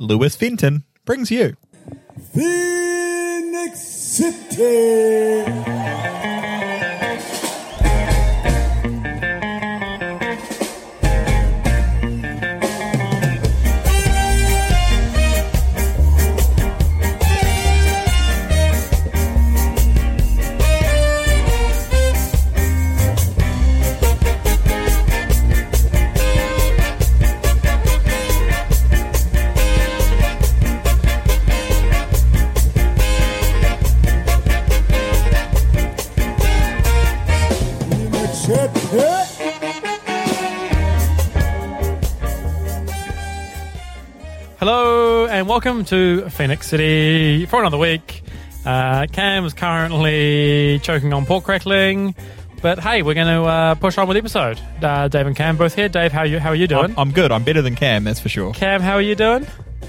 Lewis Fenton brings you Phoenix City. Hello and welcome to Phoenix City for another week. Cam is currently choking on pork crackling, but hey, we're going to push on with the episode. Dave and Cam both here. Dave, how are you doing? I'm good. I'm better than Cam, that's for sure. Cam, how are you doing?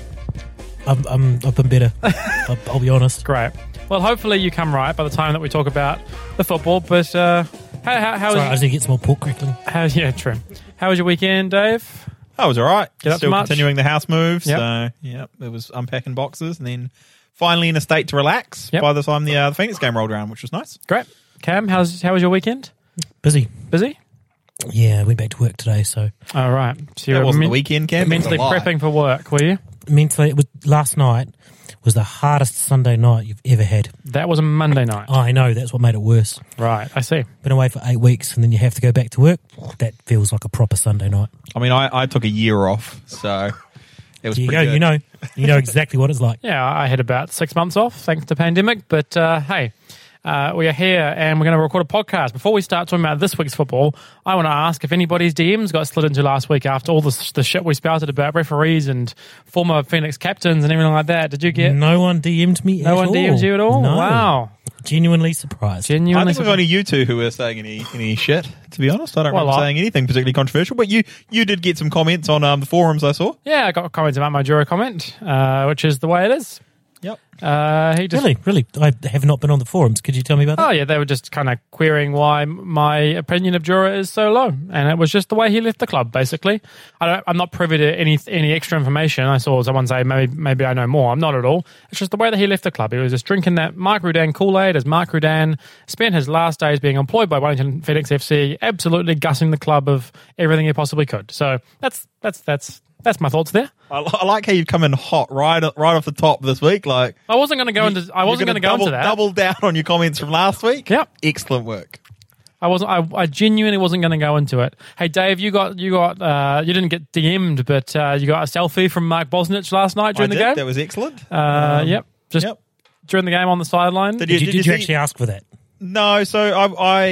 I've been better. I'll be honest. Great. Well, hopefully you come right by the time that we talk about the football. But how Sorry, I just need to get some more pork crackling. Yeah, true. How was your weekend, Dave? I was all right. Get up Still much? continuing the house move. Yep. So, yeah, it was unpacking boxes and then finally in a state to relax Yep. by the time the Phoenix game rolled around, which was nice. Great. Cam, how was your weekend? Busy. Busy? Yeah, I went back to work today, so All right. So That you're wasn't the weekend, Cam. It was a mentally lie. prepping for work, were you? mentally, it was last night was the hardest Sunday night you've ever had. That was a Monday night. I know, that's what made it worse. Right, I see. Been away for 8 weeks and then you have to go back to work. That feels like a proper Sunday night. I mean, I took a year off, so it was There you pretty go, good. you know exactly what it's like. Yeah, I had about 6 months off thanks to pandemic, but hey, we are here and we're going to record a podcast. Before we start talking about this week's football, I want to ask if anybody's DMs got slid into last week after all the shit we spouted about referees and former Phoenix captains and everything like that. Did you get... No one DM'd me at all. No one DM'd you at all? No. Wow. Genuinely surprised. I Genuinely. think it was only you two who were saying any shit, to be honest. I don't remember saying anything particularly controversial, but you did get some comments on the forums I saw. Yeah, I got comments about my Jura comment, which is the way it is. Yep. He just... Really? I have not been on the forums. Could you tell me about that? Oh, yeah, they were just kind of querying why my opinion of Jura is so low. And it was just the way he left the club, basically. I'm not privy to any extra information. I saw someone say, maybe I know more. I'm not at all. It's just the way that he left the club. He was just drinking that Mark Rudan Kool-Aid as Mark Rudan spent his last days being employed by Wellington Phoenix FC, absolutely gussing the club of everything he possibly could. So that's my thoughts there. I like how you've come in hot right off the top this week. Like I wasn't going to go into that. Double down on your comments from last week. Yep. Excellent work. I genuinely wasn't going to go into it. Hey Dave, you didn't get DM'd, but you got a selfie from Mark Bosnich last night during the game. That was excellent. Yep. Just Yep. during the game on the sideline. Did Did you see- actually ask for that? No, so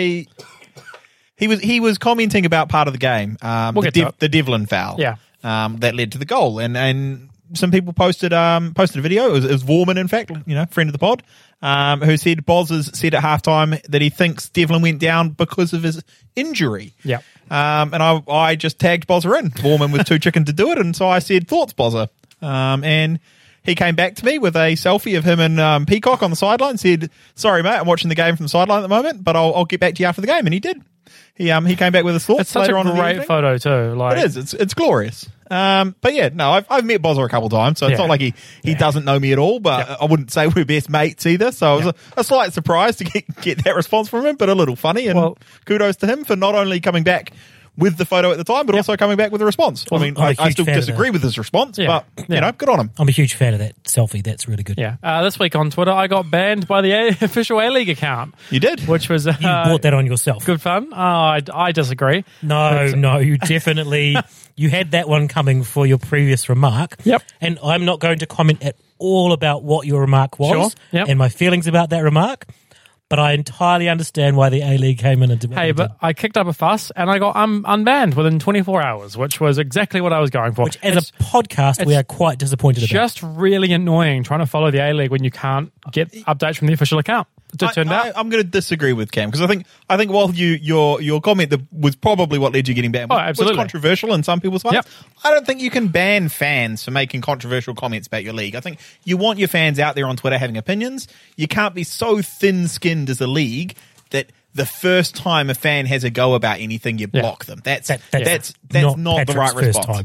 he was commenting about part of the game, We'll get to it. the Devlin foul, Yeah. that led to the goal, and some people posted a video. It was Vorman, in fact, friend of the pod, who said Boz has said at halftime that he thinks Devlin went down because of his injury. Yeah. And I just tagged Bozza in. Vorman was too chicken to do it, and so I said, "Thoughts, Bozza?" And he came back to me with a selfie of him and Peacock on the sideline. Said, "Sorry, mate, I'm watching the game from the sideline at the moment, but I'll get back to you after the game." And he did. He came back with his thoughts It's such later a on in the great evening. photo too. Like It is. It's glorious. But yeah, no, I've met Bozza a couple of times, so it's Yeah. not like he doesn't know me at all. But I wouldn't say we're best mates either. So it was a slight surprise to get that response from him, but a little funny. And Well- kudos to him for not only coming back with the photo at the time, but also coming back with a response. I mean, I'm a I huge still fan of disagree with his response, Yeah. but Yeah. good on him. I'm a huge fan of that selfie. That's really good. Yeah. This week on Twitter, I got banned by the official A-League account, You did. which was You brought that on yourself. good fun. I disagree. No, you definitely you had that one coming for your previous remark. Yep. And I'm not going to comment at all about what your remark was Sure. Yep. and my feelings about that remark, but I entirely understand why the A-League came in and did what Hey, they but did. I kicked up a fuss and I got unbanned within 24 hours, which was exactly what I was going for. Which, as It's a podcast, we are quite disappointed about. just really annoying trying to follow the A-League when you can't get updates from the official account. It turned out. I'm going to disagree with Cam because I think while your comment that was probably what led you getting banned was absolutely. controversial in some people's minds. Yep. I don't think you can ban fans for making controversial comments about your league. I think you want your fans out there on Twitter having opinions. You can't be so thin-skinned as a league that the first time a fan has a go about anything, you block them. That's not the right Patrick's first response. time.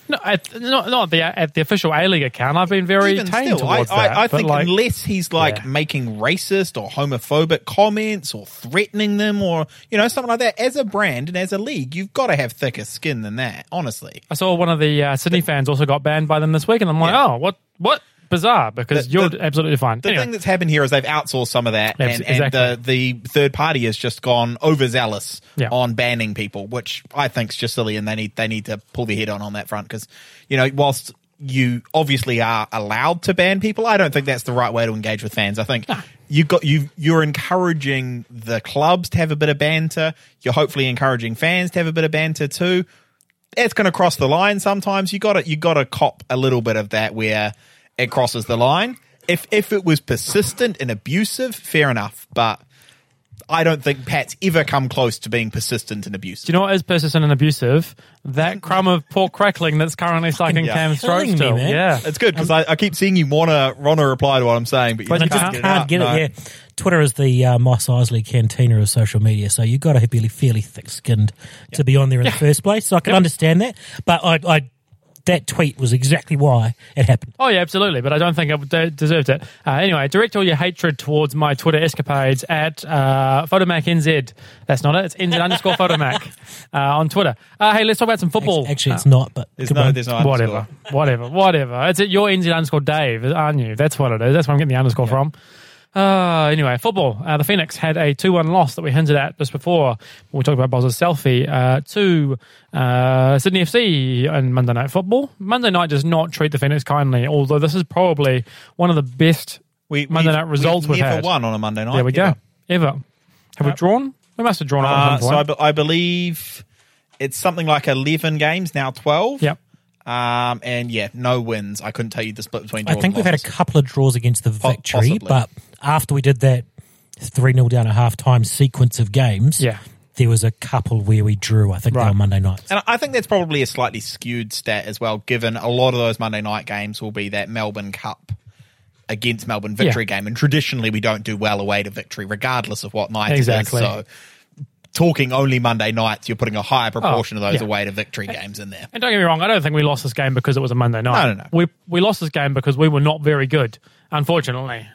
No, not at the official A-League account. I've been very Even tame still, towards that. I but think unless he's Yeah. making racist or homophobic comments or threatening them or something like that, as a brand and as a league, you've got to have thicker skin than that. Honestly, I saw one of the Sydney fans also got banned by them this week, and I'm like, oh, what? Bizarre, because you're absolutely fine. The thing that's happened here is they've outsourced some of that, and the third party has just gone overzealous on banning people, which I think is just silly, and they need to pull their head on that front, because whilst you obviously are allowed to ban people, I don't think that's the right way to engage with fans. I think you're encouraging the clubs to have a bit of banter. You're hopefully encouraging fans to have a bit of banter too. It's going to cross the line sometimes. You got to cop a little bit of that where it crosses the line. If it was persistent and abusive, fair enough. But I don't think Pat's ever come close to being persistent and abusive. Do you know what is persistent and abusive? That crumb of pork crackling that's currently stuck in Cam's throat Killing me, still. man. Yeah. It's good because I keep seeing you want to reply to what I'm saying, but you But just you just can't get it out. Yeah. Twitter is the Moss Isley cantina of social media, so you've got to be fairly thick-skinned to be on there in the first place. So I can understand that, but I that tweet was exactly why it happened. Oh, yeah, absolutely, but I don't think it deserved it. Anyway, direct all your hatred towards my Twitter escapades at PhotoMacNZ. That's not it. It's NZ_PhotoMac on Twitter. Hey, let's talk about some football. Actually, it's not, but There's no whatever. It's at your NZ_Dave, aren't you? That's what it is. That's where I'm getting the underscore from. Anyway, football. The Phoenix had a 2-1 loss that we hinted at just before. We talked about Boz's selfie to Sydney FC in Monday Night Football. Monday Night does not treat the Phoenix kindly, although this is probably one of the best Monday Night results we've never had. won on a Monday night. There we go. Ever. Have we drawn? We must have drawn at some point. So I believe it's something like 11 games, now 12. Yep. And no wins. I couldn't tell you the split between draws I think and we've had a losses. couple of draws against the Victory, possibly. but after we did that 3-0 down at half-time sequence of games, there was a couple where we drew, I think, on Monday nights. And I think that's probably a slightly skewed stat as well, given a lot of those Monday night games will be that Melbourne Cup against Melbourne Victory game, and traditionally we don't do well away to Victory, regardless of what night Exactly. it is. So talking only Monday nights, you're putting a higher proportion of those away to Victory games in there. And don't get me wrong, I don't think we lost this game because it was a Monday night. No. We lost this game because we were not very good, unfortunately.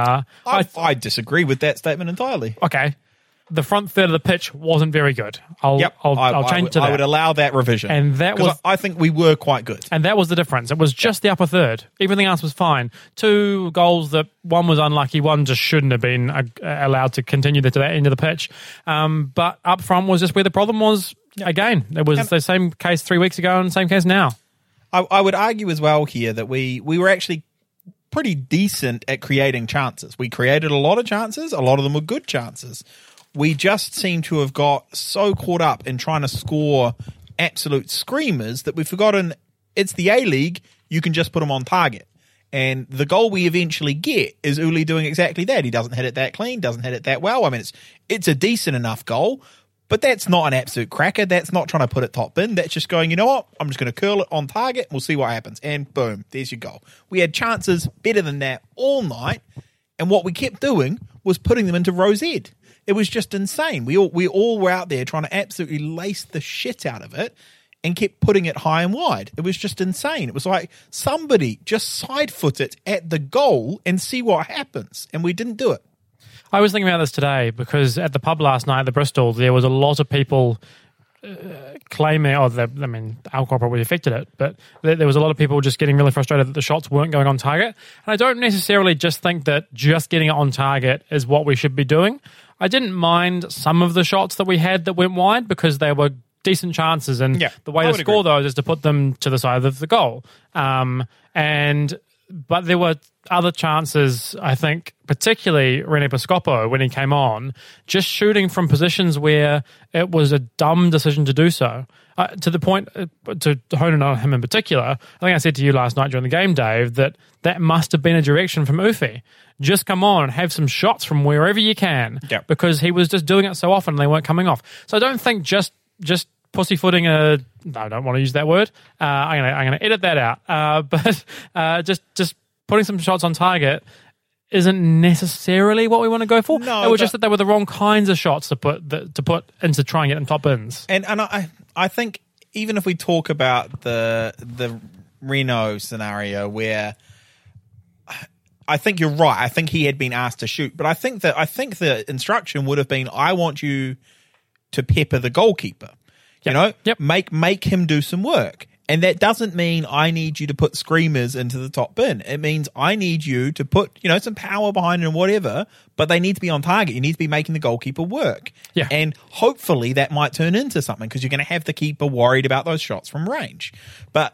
I disagree with that statement entirely. Okay. The front third of the pitch wasn't very good. I'll change to that. I would allow that revision. And that was, I think we were quite good. And that was the difference. It was just the upper third. Everything else was fine. 2 goals that one was unlucky, one just shouldn't have been allowed to continue to that end of the pitch. But up front was just where the problem was. Again, it was the same case 3 weeks ago and the same case now. I would argue as well here that we were actually pretty decent at creating chances. We created a lot of chances. A lot of them were good chances. We just seem to have got so caught up in trying to score absolute screamers that we've forgotten it's the A-League. You can just put them on target. And the goal we eventually get is Uli doing exactly that. He doesn't hit it that clean, doesn't hit it that well. I mean, it's a decent enough goal, but that's not an absolute cracker. That's not trying to put it top bin. That's just going, you know what? I'm just going to curl it on target. We'll see what happens. And boom, there's your goal. We had chances better than that all night. And what we kept doing was putting them into Rose Ed. It was just insane. We all were out there trying to absolutely lace the shit out of it and kept putting it high and wide. It was just insane. It was like somebody just side foot it at the goal and see what happens. And we didn't do it. I was thinking about this today because at the pub last night at the Bristol, there was a lot of people claiming, alcohol probably affected it, but there was a lot of people just getting really frustrated that the shots weren't going on target. And I don't necessarily just think that just getting it on target is what we should be doing. I didn't mind some of the shots that we had that went wide because they were decent chances, and the way to score those is to put them to the side of the goal. But there were other chances, I think, particularly Rene Piscopo when he came on, just shooting from positions where it was a dumb decision to do so. To the point, to hone in on him in particular, I think I said to you last night during the game, Dave, that must have been a direction from Ufi. Just come on and have some shots from wherever you can, because he was just doing it so often and they weren't coming off. So I don't think just pussyfooting no, I don't want to use that word. I'm gonna edit that out. But just putting some shots on target isn't necessarily what we want to go for. No, it was just that they were the wrong kinds of shots to put into try and get them top bins. And I think even if we talk about the Reno scenario where I think you're right. I think he had been asked to shoot, but I think the instruction would have been, I want you to pepper the goalkeeper. You know, make him do some work. And that doesn't mean I need you to put screamers into the top bin. It means I need you to put, some power behind it and whatever, but they need to be on target. You need to be making the goalkeeper work. Yeah. And hopefully that might turn into something because you're going to have the keeper worried about those shots from range. But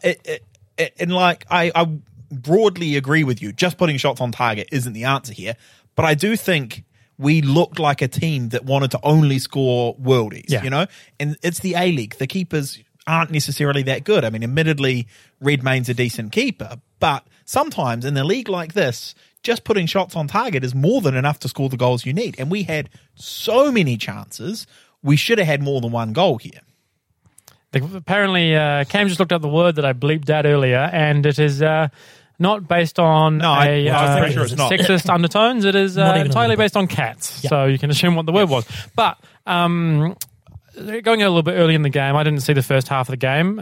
I broadly agree with you. Just putting shots on target isn't the answer here. But I do think we looked like a team that wanted to only score worldies, and it's the A-League. The keepers aren't necessarily that good. I mean, admittedly, Redmayne's a decent keeper, but sometimes in a league like this, just putting shots on target is more than enough to score the goals you need. And we had so many chances, we should have had more than one goal here. Apparently, Cam just looked up the word that I bleeped out earlier, and it is not based on sexist undertones. It is entirely based on cats. Yep. So you can assume what the word was. But going a little bit early in the game, I didn't see the first half of the game.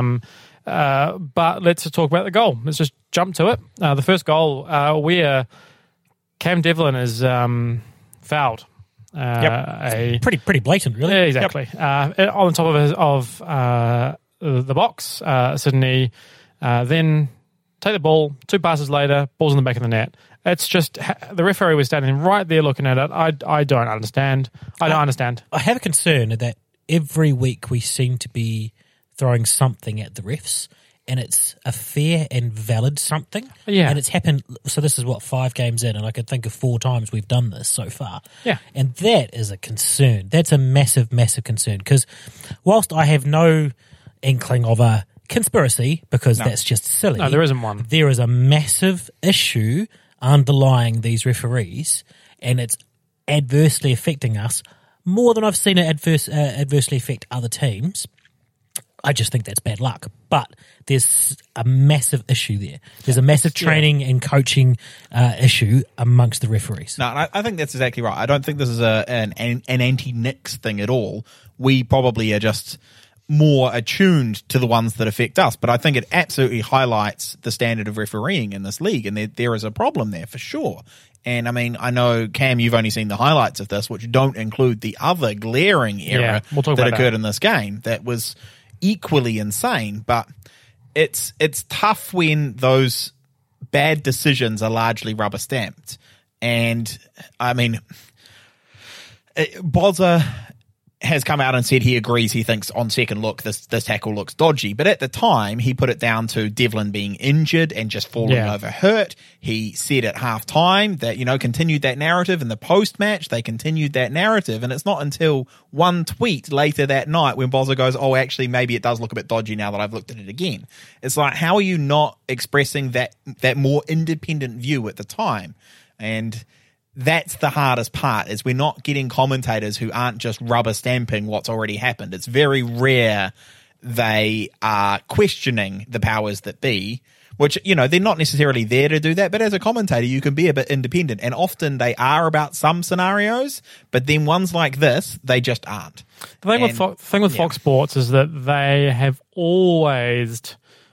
But let's talk about the goal. Let's just jump to it. The first goal, where Cam Devlin is fouled. Pretty blatant, really. Yeah, exactly. On the top of the box, Sydney then take the ball, 2 passes later, ball's in the back of the net. It's just the referee was standing right there looking at it. I don't understand. I don't understand. I have a concern that every week we seem to be throwing something at the refs, and it's a fair and valid something. Yeah. And it's happened. So this is 5 games in, and I can think of 4 times we've done this so far. Yeah. And that is a concern. That's a massive, massive concern, because whilst I have no inkling of a conspiracy, because that's just silly. No, there isn't one. There is a massive issue underlying these referees, and it's adversely affecting us more than I've seen it adversely affect other teams. I just think that's bad luck. But there's a massive issue there. There's a massive training and coaching issue amongst the referees. No, I think that's exactly right. I don't think this is an anti-Knicks thing at all. We probably are just more attuned to the ones that affect us. But I think it absolutely highlights the standard of refereeing in this league, and there is a problem there for sure. And I mean, I know, Cam, you've only seen the highlights of this, which don't include the other glaring error that occurred in this game that was equally insane. But it's tough when those bad decisions are largely rubber stamped. And I mean, Bozza has come out and said he agrees. He thinks on second look this tackle looks dodgy, but at the time he put it down to Devlin being injured and just falling over hurt. He said at half time that, continued that narrative. In the post match they continued that narrative, and it's not until one tweet later that night when Bozza goes, oh, actually maybe it does look a bit dodgy now that I've looked at it again. It's like, how are you not expressing that more independent view at the time? And that's the hardest part, is we're not getting commentators who aren't just rubber stamping what's already happened. It's very rare they are questioning the powers that be, which, they're not necessarily there to do that. But as a commentator, you can be a bit independent, and often they are about some scenarios, but then ones like this, they just aren't. The thing with Fox Sports is that they have always.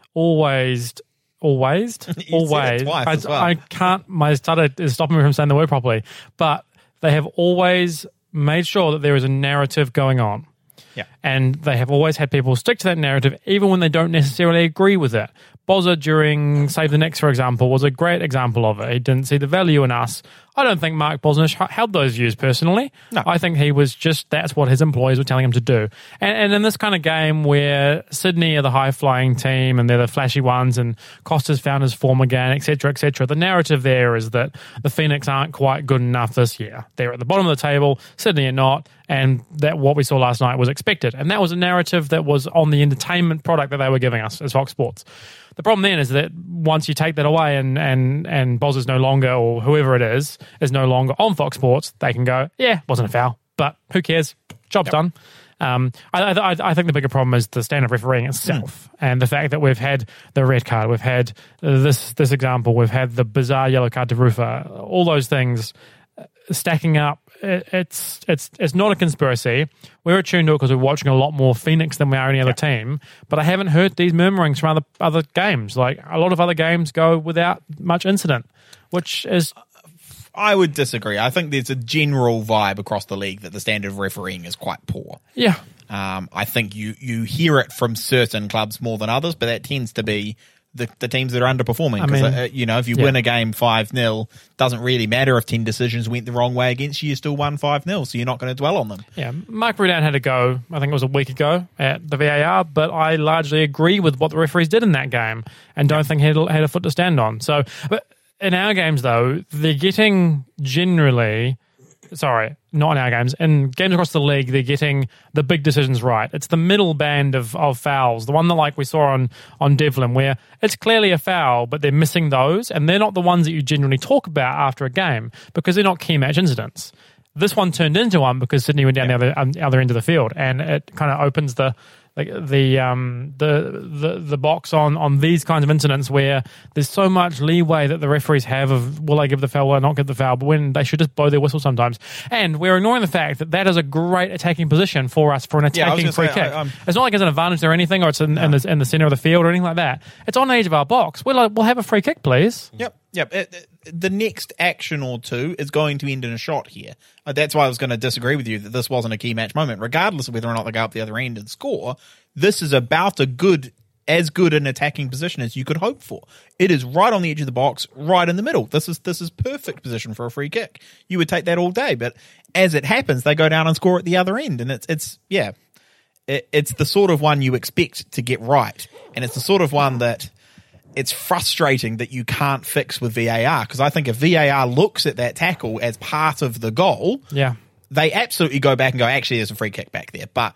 I can't, my stutter is stopping me from saying the word properly, but they have always made sure that there is a narrative going on. Yeah. And they have always had people stick to that narrative even when they don't necessarily agree with it. Bozza during Save the Knicks, for example, was a great example of it. He didn't see the value in us. I don't think Mark Bosnich held those views personally. No. I think he was just, that's what his employees were telling him to do. And in this kind of game where Sydney are the high-flying team and they're the flashy ones and Costa's found his form again, etc., the narrative there is that the Phoenix aren't quite good enough this year. They're at the bottom of the table, Sydney are not, and that what we saw last night was expected. And that was a narrative that was on the entertainment product that they were giving us as Fox Sports. The problem then is that once you take that away and Boz is no longer, or whoever it is no longer on Fox Sports, they can go, yeah, wasn't a foul, but who cares? Job's done. I think the bigger problem is the standard refereeing itself and the fact that we've had the red card, we've had this example, we've had the bizarre yellow card to Rufa, all those things. stacking up. It's not a conspiracy. We're attuned to it because we're watching a lot more Phoenix than we are any other team. But I haven't heard these murmurings from other games. Like a lot of other games go without much incident, which is. I would disagree. I think there's a general vibe across the league that the standard of refereeing is quite poor. Yeah. I think you hear it from certain clubs more than others, but that tends to be the teams that are underperforming. Because, if you win a game 5-0, doesn't really matter if 10 decisions went the wrong way against you, you still won 5-0, so you're not going to dwell on them. Yeah, Mark Rudan had a go, I think it was a week ago, at the VAR, but I largely agree with what the referees did in that game and don't think he had a foot to stand on. So, but in our games, though, they're getting generally... Sorry, not in our games. In games across the league, they're getting the big decisions right. It's the middle band of fouls, the one that like we saw on Devlin, where it's clearly a foul, but they're missing those, and they're not the ones that you generally talk about after a game because they're not key match incidents. This one turned into one because Sydney went down the other end of the field, and it kind of opens the box on these kinds of incidents where there's so much leeway that the referees have of will they give the foul or not give the foul, but when they should just blow their whistle sometimes. And we're ignoring the fact that is a great attacking position for us for an attacking free kick. It's not like it's an advantage or anything, or it's in the center of the field or anything like that. It's on the edge of our box. We'll have a free kick, please. Yep. The next action or two is going to end in a shot here. That's why I was going to disagree with you that this wasn't a key match moment. Regardless of whether or not they go up the other end and score, this is about as good an attacking position as you could hope for. It is right on the edge of the box, right in the middle. This is perfect position for a free kick. You would take that all day, but as it happens, they go down and score at the other end, and it's the sort of one you expect to get right, and it's the sort of one that it's frustrating that you can't fix with VAR, because I think if VAR looks at that tackle as part of the goal, they absolutely go back and go, actually, there's a free kick back there. But,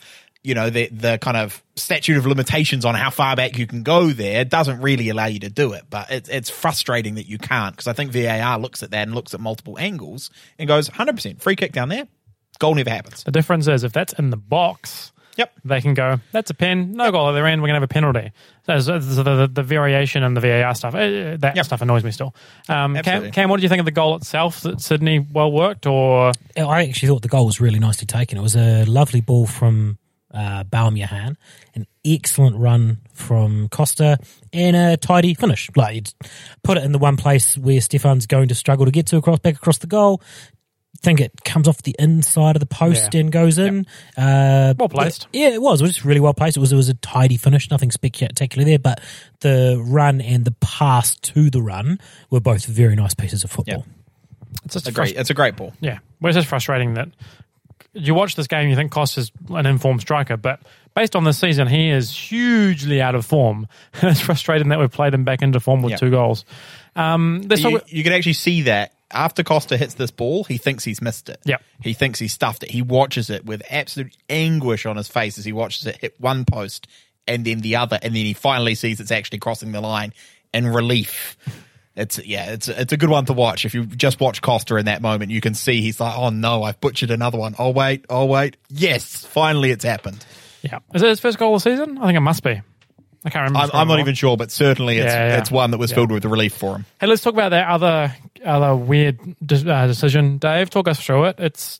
the kind of statute of limitations on how far back you can go there doesn't really allow you to do it. But it's frustrating that you can't, because I think VAR looks at that and looks at multiple angles and goes, 100%, free kick down there, goal never happens. The difference is if that's in the box... Yep. They can go, that's a pen, no goal at their end, we're going to have a penalty. So the variation and the VAR stuff, stuff annoys me still. Cam, what did you think of the goal itself? That Sydney well worked, or? I actually thought the goal was really nicely taken. It was a lovely ball from Baumjohann, an excellent run from Costa, and a tidy finish. Like, you'd put it in the one place where Stefan's going to struggle to get to back across the goal. Think it comes off the inside of the post and goes in. Well placed. Yeah, it was just really well placed. It was a tidy finish, nothing spectacular there, but the run and the pass to the run were both very nice pieces of football. Yep. It's a great ball. Yeah, well, it's just frustrating that you watch this game, you think Costa's an informed striker, but based on this season, he is hugely out of form. It's frustrating that we've played him back into form with 2 goals. You can actually see that. After Costa hits this ball, he thinks he's missed it. Yep. He thinks he's stuffed it. He watches it with absolute anguish on his face as he watches it hit one post and then the other, and then he finally sees it's actually crossing the line, and relief. It's a good one to watch. If you just watch Costa in that moment, you can see he's like, oh no, I've butchered another one. Oh wait. Yes, finally it's happened. Yeah. Is it his first goal of the season? I think it must be. I can't remember. I'm not even sure, but certainly it's one that was filled with relief for him. Hey, let's talk about that other weird decision. Dave, talk us through it.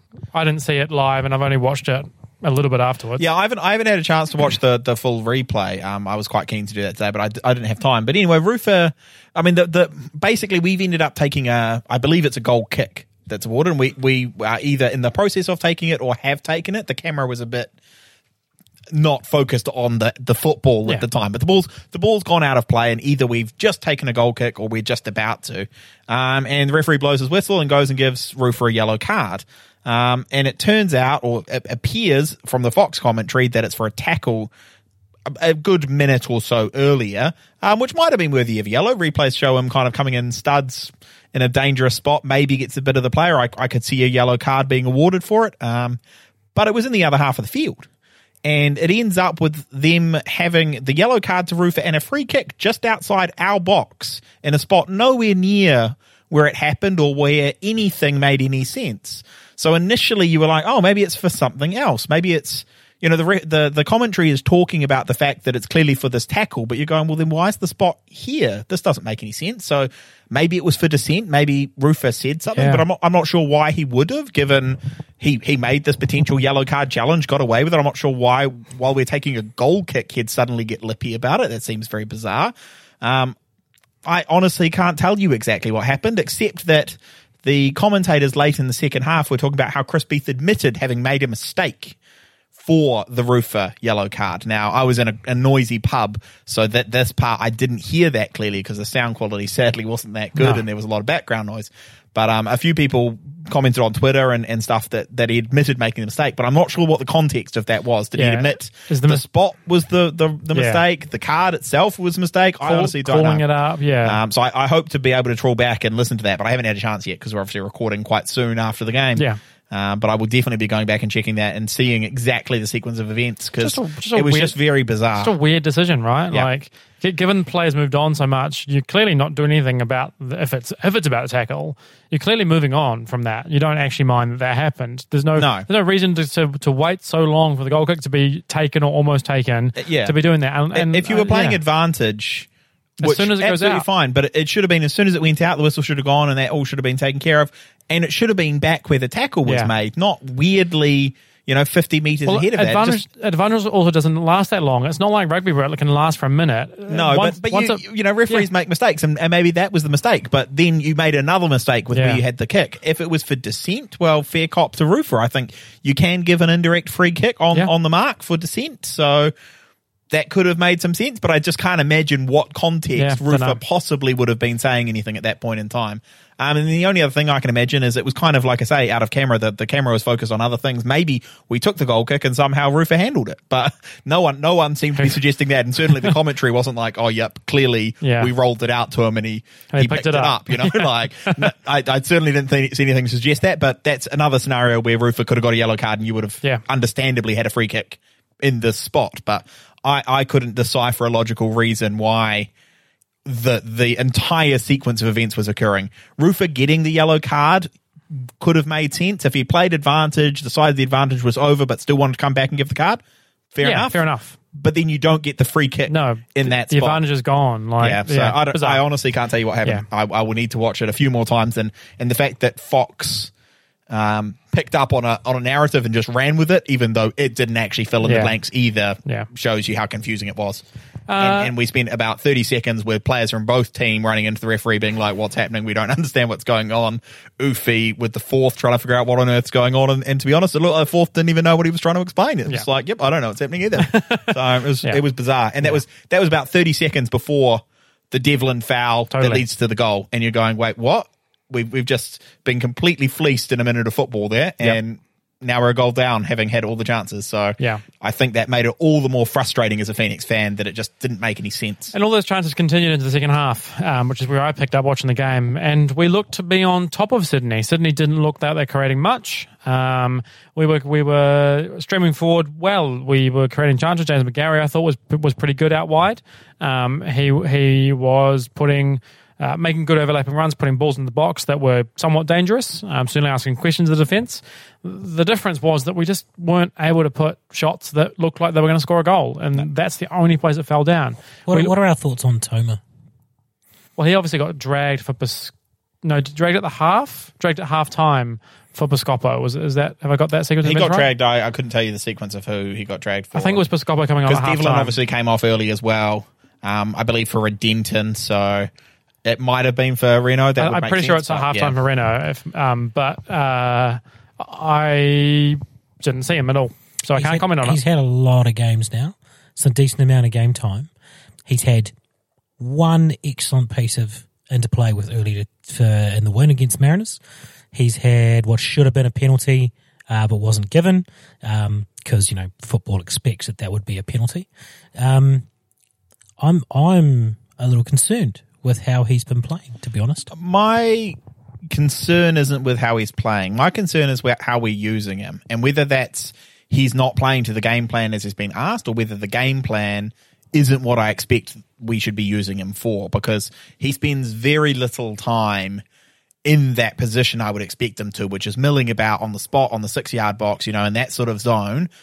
I didn't see it live, and I've only watched it a little bit afterwards. Yeah, I haven't had a chance to watch the full replay. I was quite keen to do that today, but I didn't have time. But anyway, Rufer, I mean, basically we've ended up taking I believe it's a goal kick that's awarded, and we are either in the process of taking it or have taken it. The camera was a bit not focused on the football at the time, but the ball's gone out of play, and either we've just taken a goal kick or we're just about to. And the referee blows his whistle and goes and gives Rufer a yellow card. And it turns out, or it appears from the Fox commentary, that it's for a tackle a good minute or so earlier, which might have been worthy of yellow. Replays show him kind of coming in studs in a dangerous spot, maybe gets a bit of the player. I could see a yellow card being awarded for it. But it was in the other half of the field. And it ends up with them having the yellow card to Rufer and a free kick just outside our box in a spot nowhere near where it happened or where anything made any sense. So initially you were like, oh, maybe it's for something else. Maybe it's, the commentary is talking about the fact that it's clearly for this tackle, but you're going, well, then why is the spot here? This doesn't make any sense. So maybe it was for dissent. Maybe Rufer said something, but I'm not sure why he would have, given he made this potential yellow card challenge, got away with it. I'm not sure why, while we're taking a goal kick, he'd suddenly get lippy about it. That seems very bizarre. I honestly can't tell you exactly what happened, except that the commentators late in the second half were talking about how Chris Beath admitted having made a mistake for the Rufer yellow card. Now, I was in a noisy pub, so that this part I didn't hear that clearly because the sound quality sadly wasn't that good, and there was a lot of background noise. But a few people commented on Twitter and stuff that he admitted making the mistake, but I'm not sure what the context of that was. Did he admit the spot was the mistake? The card itself was a mistake? I honestly don't know. Calling it up, so I hope to be able to trawl back and listen to that, but I haven't had a chance yet because we're obviously recording quite soon after the game. Yeah. But I will definitely be going back and checking that and seeing exactly the sequence of events because it was just very bizarre. It's a weird decision, right? Yeah. Like, given players moved on so much, you're clearly not doing anything about if it's about a tackle. You're clearly moving on from that. You don't actually mind that happened. There's no reason to wait so long for the goal kick to be taken or almost taken. To be doing that. And if you were playing advantage, as soon as it goes out, fine. But it should have been as soon as it went out, the whistle should have gone, and that all should have been taken care of. And it should have been back where the tackle was made, not weirdly, 50 metres ahead of that. Advantage also doesn't last that long. It's not like rugby where it can last for a minute. No, but referees make mistakes, and maybe that was the mistake. But then you made another mistake with where you had the kick. If it was for dissent, well, fair cop to Rufer. I think you can give an indirect free kick on the mark for dissent. So that could have made some sense, but I just can't imagine what context Rufer possibly would have been saying anything at that point in time. And the only other thing I can imagine is it was kind of like I say, out of camera, the camera was focused on other things. Maybe we took the goal kick and somehow Rufer handled it, but no one seemed to be suggesting that. And certainly the commentary wasn't like, oh, yep, clearly we rolled it out to him and he picked it up. I certainly didn't see anything to suggest that, but that's another scenario where Rufer could have got a yellow card and you would have understandably had a free kick in this spot. But I couldn't decipher a logical reason why the entire sequence of events was occurring. Rufer getting the yellow card could have made sense if he played advantage, decided the advantage was over, but still wanted to come back and give the card. Fair enough. But then you don't get the free kick in that spot. The advantage is gone. I honestly can't tell you what happened. Yeah. I will need to watch it a few more times, and the fact that Fox picked up on a narrative and just ran with it, even though it didn't actually fill in the blanks either, shows you how confusing it was. And we spent about 30 seconds with players from both teams running into the referee being like, what's happening? We don't understand what's going on. Oofy with the fourth trying to figure out what on earth's going on. And to be honest, it looked like the fourth didn't even know what he was trying to explain. It was like, yep, I don't know what's happening either. So it was bizarre. And that was about 30 seconds before the Devlin foul that leads to the goal. And you're going, wait, what? We've just been completely fleeced in a minute of football there, and now we're a goal down, having had all the chances. So I think that made it all the more frustrating as a Phoenix fan that it just didn't make any sense. And all those chances continued into the second half, which is where I picked up watching the game, and we looked to be on top of Sydney. Sydney didn't look that they're creating much. We were streaming forward well. We were creating chances. James McGarry, I thought, was pretty good out wide. He was making good overlapping runs, putting balls in the box that were somewhat dangerous, certainly asking questions of the defence. The difference was that we just weren't able to put shots that looked like they were going to score a goal, and that's the only place it fell down. What are our thoughts on Toma? Well, he obviously got dragged at half time for Piscopo. Have I got that sequence? He got dragged. I couldn't tell you the sequence of who he got dragged for. I think it was Piscopo coming on at half time. Because Devlin obviously came off early as well, I believe for Redenton, so it might have been for Reno. I'm pretty sure it's at halftime for Reno, but I didn't see him at all, so I can't comment on it. He's had a lot of games now, some decent amount of game time. He's had one excellent piece of interplay with early in the win against Mariners. He's had what should have been a penalty, but wasn't given, because football expects that would be a penalty. I'm a little concerned with how he's been playing, to be honest. My concern isn't with how he's playing. My concern is how we're using him, and whether that's he's not playing to the game plan as has been asked, or whether the game plan isn't what I expect we should be using him for, because he spends very little time in that position I would expect him to, which is milling about on the spot, on the 6-yard box, in that sort of zone,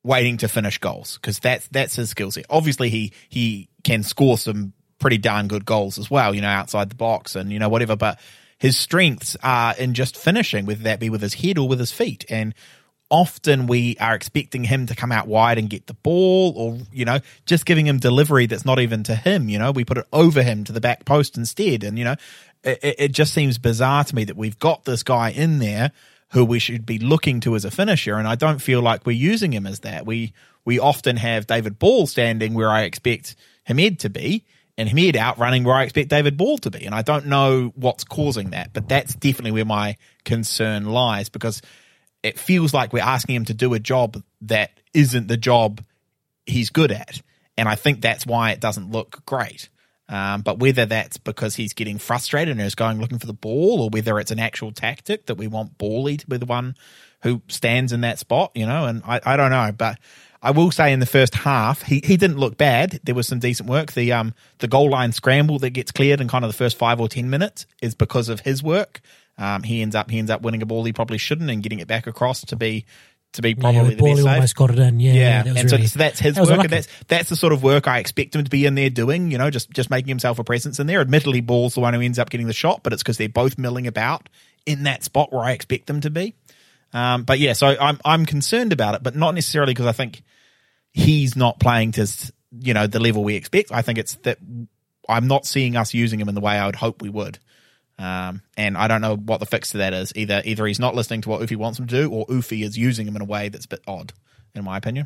waiting to finish goals, because that's his skill set. Obviously, he can score some pretty darn good goals as well, outside the box and, whatever, but his strengths are in just finishing, whether that be with his head or with his feet. And often we are expecting him to come out wide and get the ball, or, just giving him delivery that's not even to him. We put it over him to the back post instead. And, it just seems bizarre to me that we've got this guy in there who we should be looking to as a finisher, and I don't feel like we're using him as that. We often have David Ball standing where I expect Hamed to be, and Hamed outrunning where I expect David Ball to be, and I don't know what's causing that, but that's definitely where my concern lies, because it feels like we're asking him to do a job that isn't the job he's good at, and I think that's why it doesn't look great. But whether that's because he's getting frustrated and is going looking for the ball, or whether it's an actual tactic that we want Bally to be the one who stands in that spot, and I don't know. But I will say in the first half, he didn't look bad. There was some decent work. The goal line scramble that gets cleared in kind of the first 5 or 10 minutes is because of his work. He ends up winning a ball he probably shouldn't and getting it back across to be probably the best save. Almost got it in. Yeah. That was really, so that's his work, and that's the sort of work I expect him to be in there doing. Just making himself a presence in there. Admittedly, Ball's the one who ends up getting the shot, but it's because they're both milling about in that spot where I expect them to be. But yeah, so I'm concerned about it, but not necessarily because I think he's not playing to the level we expect. I think it's that I'm not seeing us using him in the way I would hope we would. And I don't know what the fix to that is. Either he's not listening to what Ufi wants him to do, or Ufi is using him in a way that's a bit odd, in my opinion.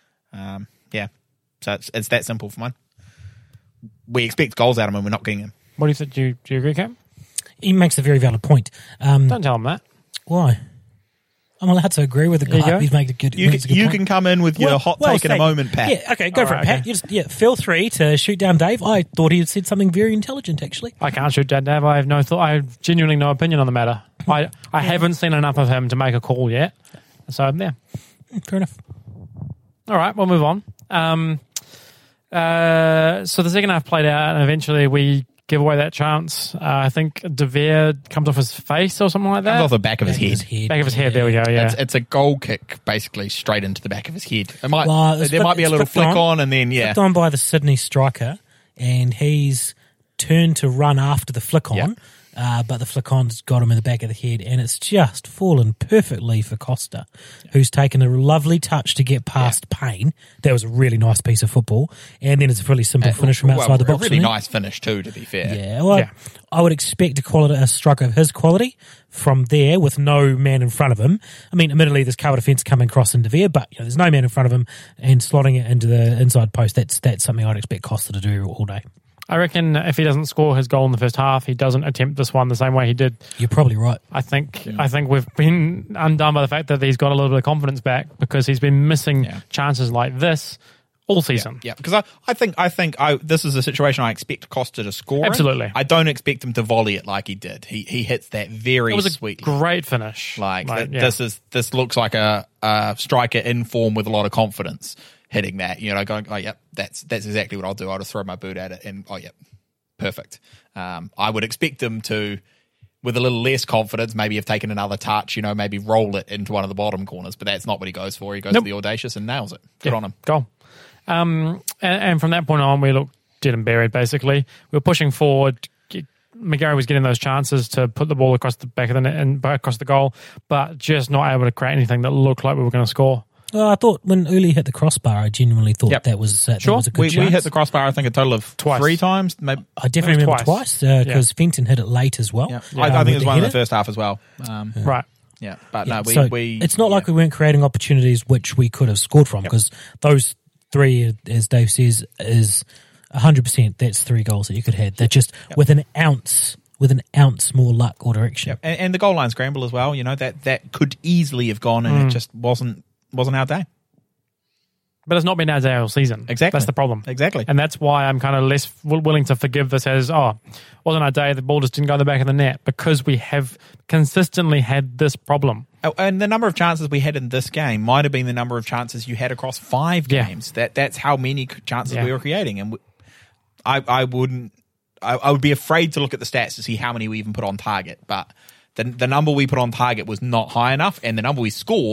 So it's that simple for mine. We expect goals out of him, we're not getting him. What do you think? Do you agree, Cam? He makes a very valid point. Don't tell him that. Why? I'm allowed to agree with the guy. He's making a good point. You can come in with your hot take in a moment, Pat. Yeah, okay, go for it, Pat. Okay. Feel free to shoot down Dave. I thought he had said something very intelligent, actually. I can't shoot down Dave. I have no thought. I have genuinely no opinion on the matter. I haven't seen enough of him to make a call yet. So, yeah. Fair enough. All right, we'll move on. So the second half played out, and eventually we give away that chance. I think De Veer comes off his face or something like that. Comes off the back of his head. Back of his head, there we go, yeah. It's a goal kick, basically, straight into the back of his head. There might be a little flick on, and then, flicked on by the Sydney striker, and he's turned to run after the flick on, but the flick on's got him in the back of the head, and it's just fallen perfectly for Costa, who's taken a lovely touch to get past Payne. That was a really nice piece of football, and then it's a really simple finish from outside the box. A really nice finish too, to be fair. Yeah, I would expect a striker of his quality from there with no man in front of him. I mean, admittedly, there's cover defence coming across into there, but there's no man in front of him, and slotting it into the inside post, that's something I'd expect Costa to do all day. I reckon if he doesn't score his goal in the first half, he doesn't attempt this one the same way he did. You're probably right. I think we've been undone by the fact that he's got a little bit of confidence back, because he's been missing chances like this all season. Yeah, because I think this is a situation I expect Costa to score. Absolutely. I don't expect him to volley it like he did. He hits that very sweetly. It was a great finish. This looks like a striker in form with a lot of confidence hitting that, going, oh, yep, that's exactly what I'll do. I'll just throw my boot at it and, oh, yep, perfect. I would expect him to, with a little less confidence, maybe have taken another touch, maybe roll it into one of the bottom corners, but that's not what he goes for. He goes for the audacious and nails it. Good on him. Goal. And from that point on, we looked dead and buried, basically. We were pushing forward. McGarry was getting those chances to put the ball across the back of the net and across the goal, but just not able to create anything that looked like we were going to score. Well, I thought when Uli hit the crossbar, I genuinely thought that was a good chance. We hit the crossbar, I think, a total of twice. 3 times. Maybe. I definitely remember twice, because Fenton hit it late as well. Yeah. I think it was one in the first half as well. Right. Yeah, but no, it's not like we weren't creating opportunities which we could have scored from, because those 3, as Dave says, is 100%. That's 3 goals that you could have. They're just with an ounce more luck or direction. Yep. And the goal line scramble as well. That could easily have gone, and it just wasn't our day. But it's not been our day all season. Exactly. That's the problem. Exactly. And that's why I'm kind of less willing to forgive this as, wasn't our day, the ball just didn't go in the back of the net, because we have consistently had this problem. Oh, and the number of chances we had in this game might have been the number of chances you had across 5 games. That's how many chances we were creating. And I would be afraid to look at the stats to see how many we even put on target. But the number we put on target was not high enough, and the number we scored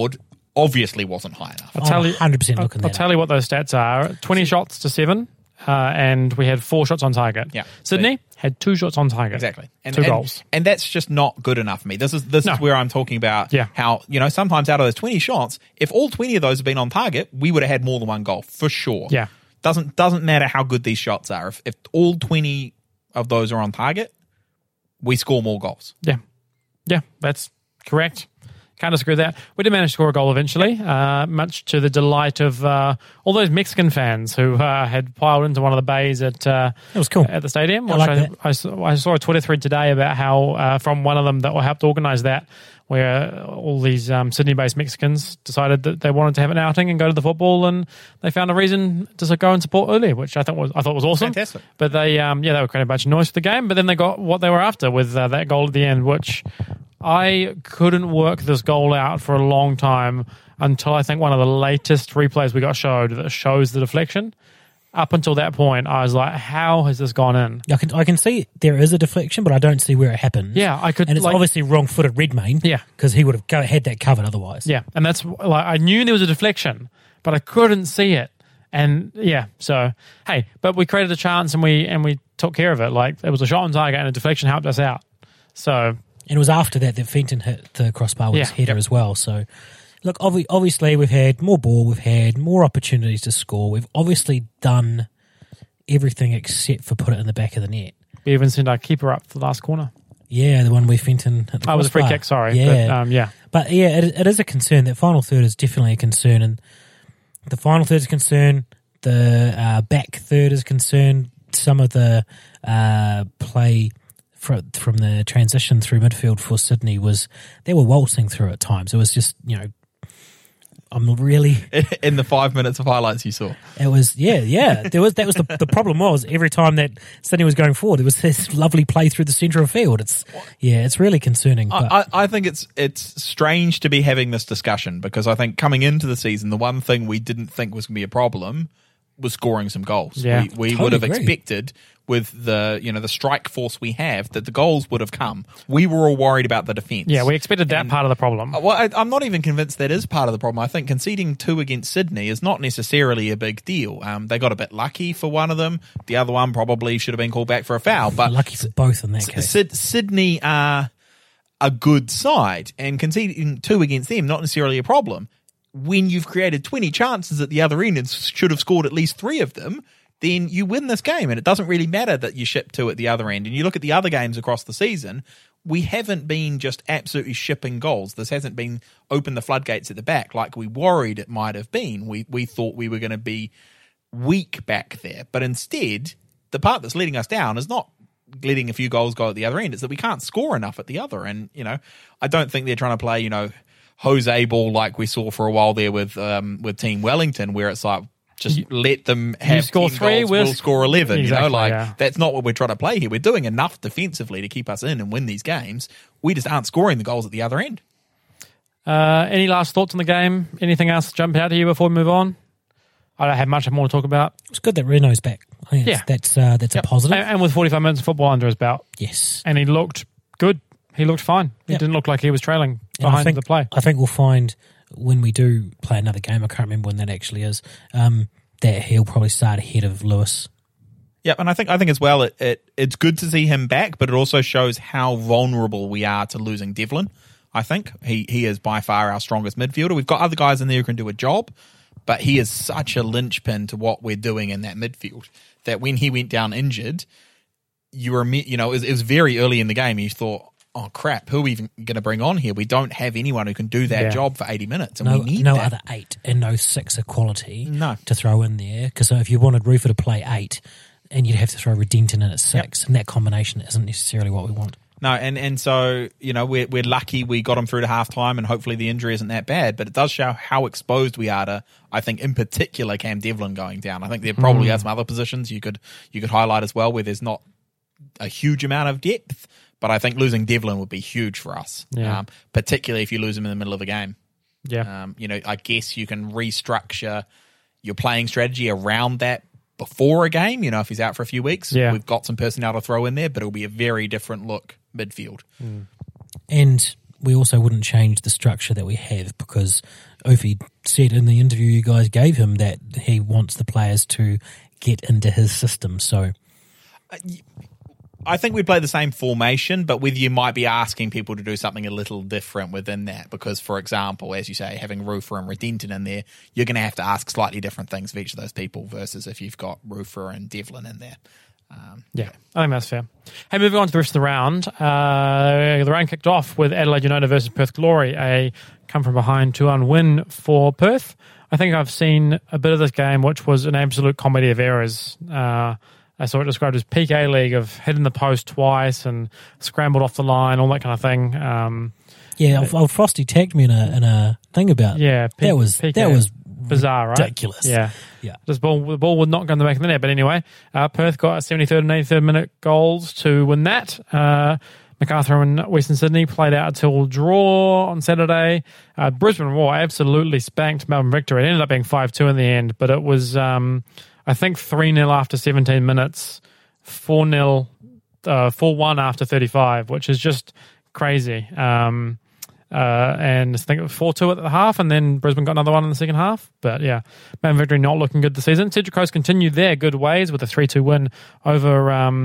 obviously wasn't high enough. I'll tell you, 100% looking I'll that tell you what those stats are. 20 shots to 7, and we had 4 shots on target. Yeah. Sydney had 2 shots on target. Exactly. And, 2 goals. And that's just not good enough for me. This is where I'm talking about how, sometimes out of those 20 shots, if all 20 of those had been on target, we would have had more than one goal, for sure. Yeah. Doesn't matter how good these shots are. If all 20 of those are on target, we score more goals. Yeah. Yeah, that's correct. Can't disagree with that. We did manage to score a goal eventually, much to the delight of all those Mexican fans who had piled into one of the bays at It was cool. at the stadium. I saw a Twitter thread today about how from one of them that helped organise that, where all these Sydney-based Mexicans decided that they wanted to have an outing and go to the football, and they found a reason to go and support early, which I thought was awesome. Fantastic. But they they were creating a bunch of noise for the game, but then they got what they were after with that goal at the end, which I couldn't work this goal out for a long time until I think one of the latest replays we got showed that shows the deflection. Up until that point, I was like, how has this gone in? I can see there is a deflection, but I don't see where it happens. Yeah, I could. And it's obviously wrong-footed Redmayne. Yeah. Because he would have had that covered otherwise. Yeah, and that's I knew there was a deflection, but I couldn't see it. And so hey, but we created a chance and we took care of it. Like, it was a shot on target and a deflection helped us out. So. And it was after that Fenton hit the crossbar with his header as well. So, look, obviously we've had more ball, we've had more opportunities to score. We've obviously done everything except for put it in the back of the net. We even sent our keeper up for the last corner. Yeah, the one where Fenton hit the crossbar. Oh, it was a free kick, sorry. Yeah. But it is a concern. That final third is definitely a concern. And the final third is a concern. The back third is a concern. Some of the play from the transition through midfield for Sydney they were waltzing through at times. It was just, I'm really in the 5 minutes of highlights you saw. It was that was the problem was every time that Sydney was going forward, there was this lovely play through the centre of field. It's really concerning. But I think it's strange to be having this discussion, because I think coming into the season, the one thing we didn't think was going to be a problem was scoring some goals. Yeah, we would have expected, with the the strike force we have, that the goals would have come. We were all worried about the defence. Yeah, we expected that part of the problem. Well, I'm not even convinced that is part of the problem. I think conceding 2 against Sydney is not necessarily a big deal. They got a bit lucky for one of them. The other one probably should have been called back for a foul. But lucky for both in that case. Sydney are a good side, and conceding 2 against them, not necessarily a problem. When you've created 20 chances at the other end and should have scored at least 3 of them, then you win this game. And it doesn't really matter that you ship 2 at the other end. And you look at the other games across the season, we haven't been just absolutely shipping goals. This hasn't been open the floodgates at the back like we worried it might have been. We thought we were going to be weak back there. But instead, the part that's letting us down is not letting a few goals go at the other end. It's that we can't score enough at the other. And, I don't think they're trying to play, Jose ball like we saw for a while there with Team Wellington, where it's like, just let them have score 10 3, goals, we'll score 11. Exactly, that's not what we're trying to play here. We're doing enough defensively to keep us in and win these games. We just aren't scoring the goals at the other end. Any last thoughts on the game? Anything else jump out to you before we move on? I don't have much more to talk about. It's good that Reno's back. I think that's a positive. And with 45 minutes of football under his belt. Yes. And he looked good. He looked fine. He didn't look like he was trailing behind the play. I think we'll find when we do play another game, I can't remember when that actually is, that he'll probably start ahead of Lewis. Yeah, and I think as well, it's good to see him back, but it also shows how vulnerable we are to losing Devlin. I think he is by far our strongest midfielder. We've got other guys in there who can do a job, but he is such a linchpin to what we're doing in that midfield that when he went down injured, it was very early in the game. You thought, oh crap, who are we even going to bring on here? We don't have anyone who can do that job for 80 minutes. And we need no that. other 8 and no 6 of quality to throw in there. Because if you wanted Rufer to play 8, and you'd have to throw Redenton in at 6, and that combination isn't necessarily what we want. No, and so, we're lucky we got him through to half-time, and hopefully the injury isn't that bad, but it does show how exposed we are to, I think, in particular, Cam Devlin going down. I think there probably are some other positions you could highlight as well where there's not a huge amount of depth. But I think losing Devlin would be huge for us, particularly if you lose him in the middle of a game. Yeah. I guess you can restructure your playing strategy around that before a game. If he's out for a few weeks, we've got some personnel to throw in there, but it'll be a very different look midfield. And we also wouldn't change the structure that we have, because Ophie said in the interview you guys gave him that he wants the players to get into his system. So I think we'd play the same formation, but with you might be asking people to do something a little different within that, because, for example, as you say, having Rufer and Redenton in there, you're going to have to ask slightly different things of each of those people versus if you've got Rufer and Devlin in there. Yeah, I think that's fair. Hey, moving on to the rest of the round. The round kicked off with Adelaide United versus Perth Glory, a come-from-behind 2-1 win for Perth. I think I've seen a bit of this game, which was an absolute comedy of errors. I saw it described as peak A-League of hitting the post twice and scrambled off the line, all that kind of thing. Frosty tagged me in a thing about that was bizarre, right? Ridiculous. Yeah. The ball would not go in the back of the net. But anyway, Perth got 73rd and 83rd minute goals to win that. Macarthur and Western Sydney played out until draw on Saturday. Brisbane Roar absolutely spanked Melbourne Victory. It ended up being 5-2 in the end, but it was, I think, 3-0 after 17 minutes, 4-0, 4-1 after 35, which is just crazy. And I think it was 4-2 at the half, and then Brisbane got another one in the second half. But yeah, Melbourne Victory not looking good this season. Central Coast continued their good ways with a 3-2 win over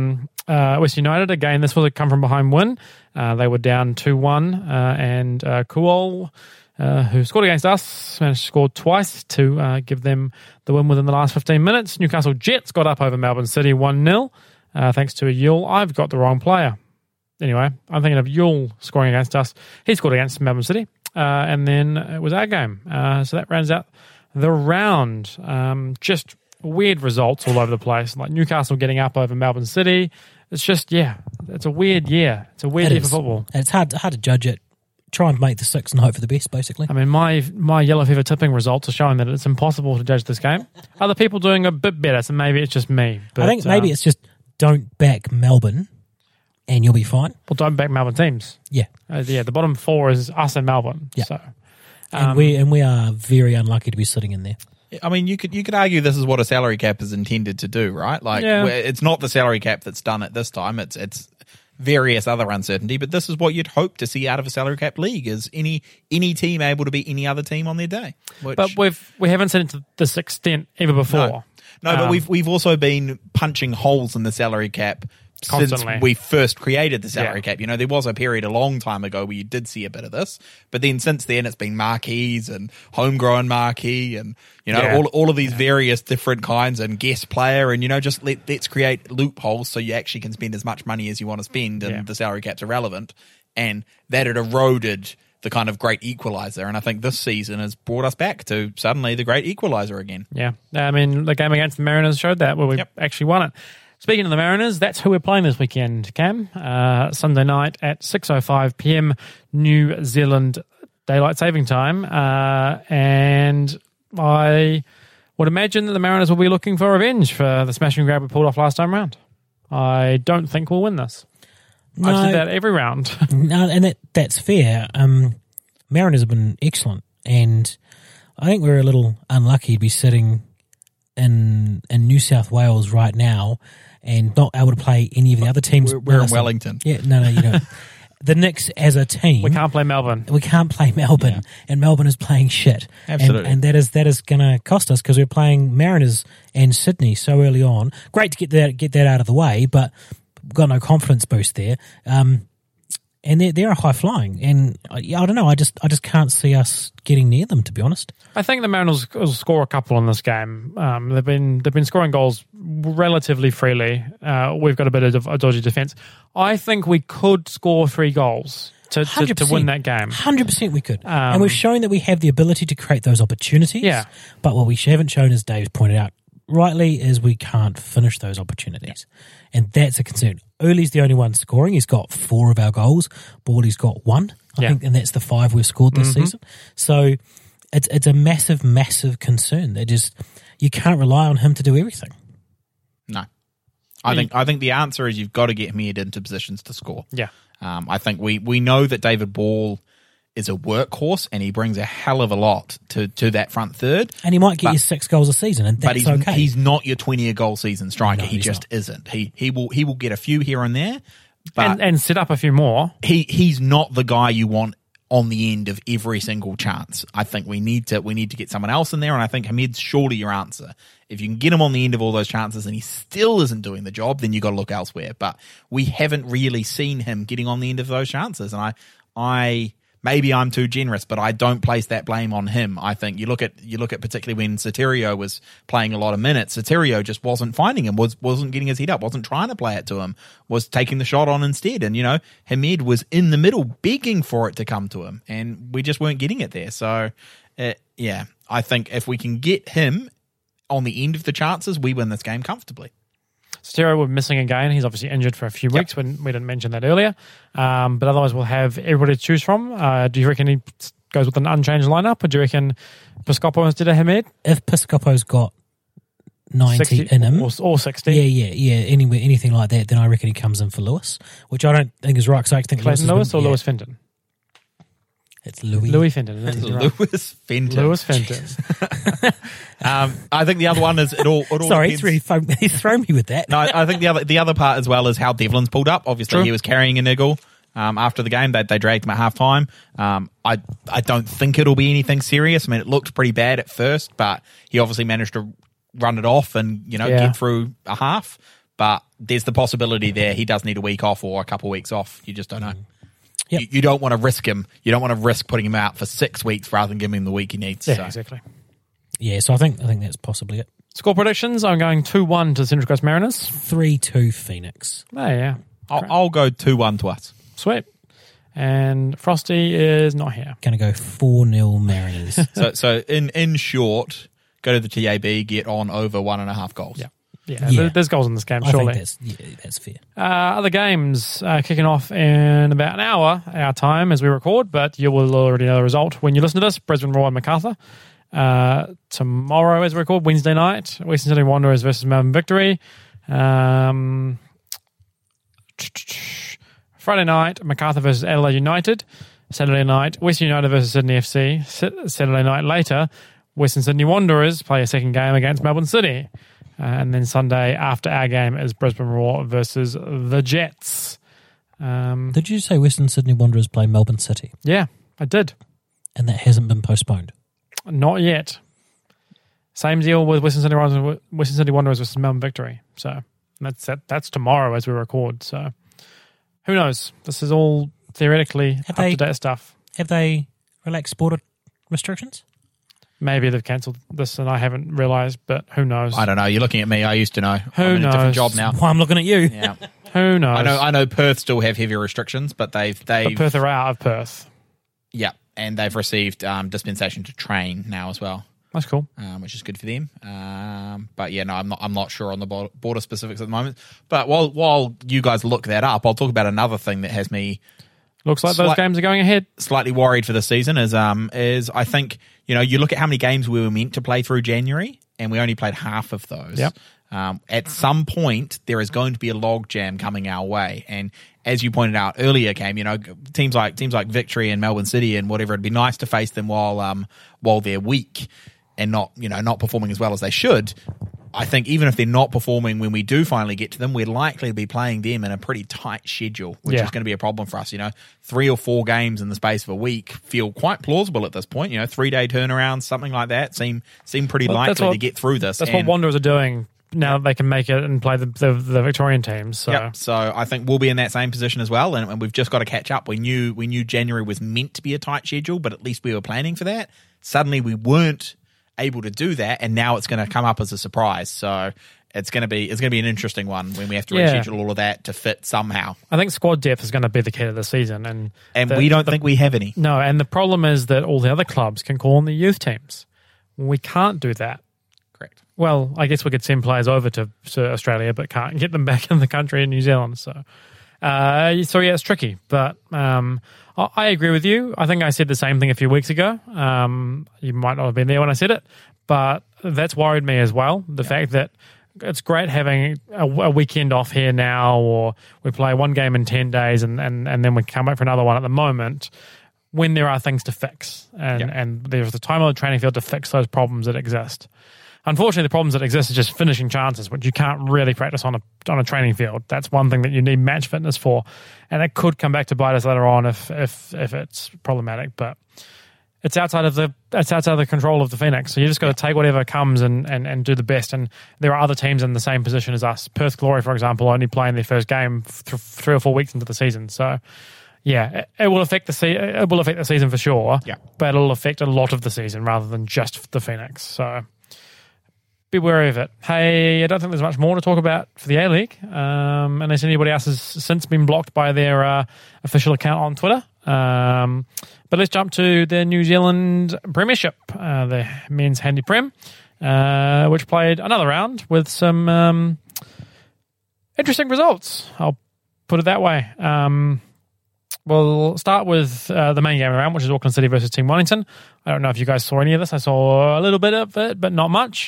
West United. Again, this was a come-from-behind win. They were down 2-1, and Kuol, who scored against us, managed to score twice to give them the win within the last 15 minutes. Newcastle Jets got up over Melbourne City 1-0, thanks to a Yule. I've got the wrong player. Anyway, I'm thinking of Yule scoring against us. He scored against Melbourne City, and then it was our game. So that rounds out the round. Just weird results all over the place, like Newcastle getting up over Melbourne City. It's just, it's a weird year. It's a weird year for football. And it's hard to judge it. Try and make the six and hope for the best, basically. I mean, my Yellow Fever tipping results are showing that it's impossible to judge this game. Other people doing a bit better, so maybe it's just me. But, I think maybe it's just don't back Melbourne, and you'll be fine. Well, don't back Melbourne teams. Yeah. The bottom four is us and Melbourne. Yeah. So, and we are very unlucky to be sitting in there. I mean, you could argue this is what a salary cap is intended to do, right? Like, it's not the salary cap that's done it this time. It's various other uncertainty, but this is what you'd hope to see out of a salary cap league: is any team able to beat any other team on their day. But we haven't seen it to this extent ever before. No, but we've also been punching holes in the salary cap constantly since we first created the salary cap. You know, there was a period a long time ago where you did see a bit of this, but then since then it's been marquees and homegrown marquee and, you know, all of these various different kinds and guest player, and, you know, just let's create loopholes so you actually can spend as much money as you want to spend, and the salary cap's irrelevant. And that had eroded the kind of great equalizer, and I think this season has brought us back to suddenly the great equalizer again. Yeah, I mean, the game against the Mariners showed that, where we actually won it. Speaking of the Mariners, that's who we're playing this weekend, Cam. Sunday night at 6:05 p.m. New Zealand Daylight Saving Time. And I would imagine that the Mariners will be looking for revenge for the smash and grab we pulled off last time round. I don't think we'll win this. No, I've said that every round. No, and that's fair. Mariners have been excellent, and I think we're a little unlucky to be sitting in New South Wales right now and not able to play any of the other teams. We're in Wellington. Yeah, no, you don't. The Knicks as a team, we can't play Melbourne. And Melbourne is playing shit. Absolutely, and that is going to cost us because we're playing Mariners and Sydney so early on. Great to get that out of the way, but we've got no confidence boost there. And they're high flying, and I don't know. I just can't see us getting near them, to be honest. I think the Mariners will score a couple in this game. They've been scoring goals relatively freely. We've got a bit of a dodgy defense. I think we could score 3 goals to win that game. 100% we could, and we've shown that we have the ability to create those opportunities. Yeah. But what we haven't shown, as Dave pointed out rightly, is we can't finish those opportunities, and that's a concern. Ollie's the only one scoring. He's got 4 of our goals. Bawley's got 1, I think, and that's the 5 we've scored this season. So it's a massive, massive concern. That just, you can't rely on him to do everything. No, I think the answer is you've got to get him into positions to score. Yeah, I think we know that David Ball is a workhorse, and he brings a hell of a lot to that front third. And he might get you 6 goals a season, and that's okay. He's not your 20-goal season striker. No, he just isn't. He will get a few here and there, but and set up a few more. He's not the guy you want on the end of every single chance. I think we need to get someone else in there, and I think Hamid's surely your answer. If you can get him on the end of all those chances and he still isn't doing the job, then you got to look elsewhere. But we haven't really seen him getting on the end of those chances, and I maybe I'm too generous, but I don't place that blame on him. I think you look at particularly when Soterio was playing a lot of minutes, Soterio just wasn't finding him, wasn't getting his head up, wasn't trying to play it to him, was taking the shot on instead. And, Hamid was in the middle begging for it to come to him, and we just weren't getting it there. So, I think if we can get him on the end of the chances, we win this game comfortably. Soterio we're missing again. He's obviously injured for a few weeks. When we didn't mention that earlier. But otherwise, we'll have everybody to choose from. Do you reckon he goes with an unchanged lineup, or do you reckon Piscopo instead of Hamid? If Piscopo's got 90 60, in him, or 60, yeah, anywhere, anything like that, then I reckon he comes in for Lewis, which I don't think is right. Because I think Clayton Lewis or Lewis Fenton. It's Louis. Louis Fenton. Lewis Fenton. Lewis Fenton. I think the other one is it all. Sorry, depends. he's thrown me with that. No, I think the other part as well is how Devlin's pulled up. Obviously, He was carrying a niggle after the game. They dragged him at half time. I don't think it'll be anything serious. I mean, it looked pretty bad at first, but he obviously managed to run it off and get through a half. But there's the possibility there he does need a week off or a couple of weeks off. You just don't know. Yep. You don't want to risk him. You don't want to risk putting him out for 6 weeks rather than giving him the week he needs. Yeah, exactly. Yeah, so I think that's possibly it. Score predictions, I'm going 2-1 to the Central Coast Mariners. 3-2 Phoenix. Oh, yeah. I'll go 2-1 to us. Sweet. And Frosty is not here. Going to go 4-0 Mariners. So in short, go to the TAB, get on over 1.5 goals. Yeah, there's goals in this game, surely. I think that's fair. Other games kicking off in about an hour, our time as we record, but you will already know the result when you listen to this. Brisbane Roar and Macarthur. Tomorrow as we record, Wednesday night, Western Sydney Wanderers versus Melbourne Victory. Friday night, Macarthur versus Adelaide United. Saturday night, Western United versus Sydney FC. Saturday night later, Western Sydney Wanderers play a second game against Melbourne City. And then Sunday after our game is Brisbane Roar versus the Jets. Did you say Western Sydney Wanderers play Melbourne City? Yeah, I did. And that hasn't been postponed? Not yet. Same deal with Western Sydney Wanderers versus Melbourne Victory. So that's tomorrow as we record. So who knows? This is all theoretically up-to-date stuff. Have they relaxed border restrictions? Maybe they've cancelled this and I haven't realised, but who knows? I don't know. You're looking at me. I used to know. I'm in knows? a different job now. Well, I'm looking at you. Yeah. Who knows? I know Perth still have heavier restrictions, but they've But Perth are out of Perth. Yeah, and they've received dispensation to train now as well. That's cool. Which is good for them. But yeah, no, I'm not sure on the border specifics at the moment. But while you guys look that up, I'll talk about another thing that has me looks like those games are going ahead. Slightly worried for this season is I think you look at how many games we were meant to play through January, and we only played half of those. Yep. At some point, there is going to be a logjam coming our way, and as you pointed out earlier, Cam, teams like Victory and Melbourne City and whatever, it'd be nice to face them while they're weak and not performing as well as they should. I think even if they're not performing when we do finally get to them, we're likely to be playing them in a pretty tight schedule, which is going to be a problem for us. 3 or 4 games in the space of a week feel quite plausible at this point. 3-day turnarounds, something like that, seem pretty likely to get through this. That's what Wanderers are doing now that they can make it and play the Victorian teams. So. Yep. So I think we'll be in that same position as well, and we've just got to catch up. We knew January was meant to be a tight schedule, but at least we were planning for that. Suddenly we weren't able to do that, and now it's going to come up as a surprise. So it's going to be an interesting one when we have to reschedule all of that to fit somehow. I think squad depth is going to be the key to the season, and we don't think we have any. No, and the problem is that all the other clubs can call on the youth teams. We can't do that. Correct. Well, I guess we could send players over to Australia, but can't get them back in the country in New Zealand. So it's tricky. But I agree with you. I think I said the same thing a few weeks ago. You might not have been there when I said it, but that's worried me as well. The fact that it's great having a weekend off here now, or we play one game in 10 days and then we come back for another one at the moment, when there are things to fix and there's the time on the training field to fix those problems that exist. Unfortunately, the problems that exist is just finishing chances, which you can't really practice on a training field. That's one thing that you need match fitness for, and it could come back to bite us later on if it's problematic. But it's outside of the control of the Phoenix. So you just got to take whatever comes and do the best. And there are other teams in the same position as us. Perth Glory, for example, only playing their first game 3 or 4 weeks into the season. So yeah, it will affect the season for sure. Yeah, but it'll affect a lot of the season rather than just the Phoenix. So be wary of it. Hey, I don't think there's much more to talk about for the A-League, unless anybody else has since been blocked by their official account on Twitter. But let's jump to the New Zealand Premiership, the men's handy prem, which played another round with some interesting results. I'll put it that way. We'll start with the main game around, which is Auckland City versus Team Wellington. I don't know if you guys saw any of this. I saw a little bit of it, but not much.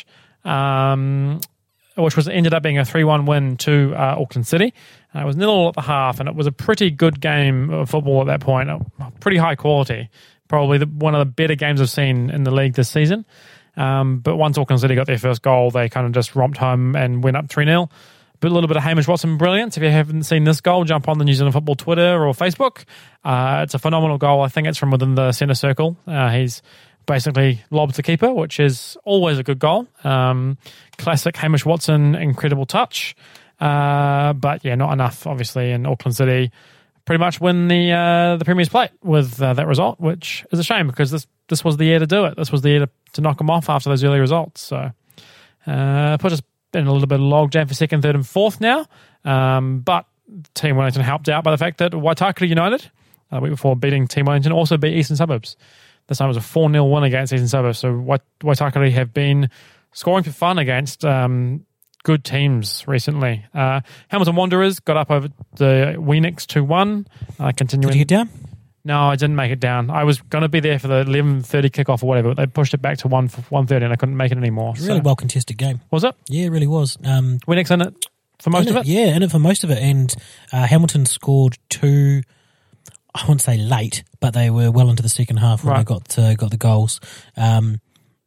Which ended up being a 3-1 win to Auckland City. It was 0 at the half, and it was a pretty good game of football at that point. Pretty high quality. Probably one of the better games I've seen in the league this season. But once Auckland City got their first goal, they kind of just romped home and went up 3-0. But a little bit of Hamish Watson brilliance. If you haven't seen this goal, jump on the New Zealand Football Twitter or Facebook. It's a phenomenal goal. I think it's from within the centre circle. He's basically lobs the keeper, which is always a good goal. Classic Hamish Watson, incredible touch. But yeah, not enough, obviously, in Auckland City pretty much win the Premier's Plate with that result, which is a shame because this was the year to do it. This was the year to knock them off after those early results. So put us in a little bit of logjam for second, third and fourth now. But Team Wellington helped out by the fact that Waitakere United, the week before beating Team Wellington, also beat Eastern Suburbs. This time it was a 4-0 win against Eastern Suburbs. So Waitakere have been scoring for fun against good teams recently. Hamilton Wanderers got up over the Weenix 2-1. Continuing. Did you get down? No, I didn't make it down. I was going to be there for the 11:30 kickoff or whatever, but they pushed it back to 1:30 and I couldn't make it anymore. Really well contested game. Was it? Yeah, it really was. Weenix in it for most of it? Yeah, in it for most of it. And Hamilton scored 2, I wouldn't say late, but they were well into the second half when they got the goals. And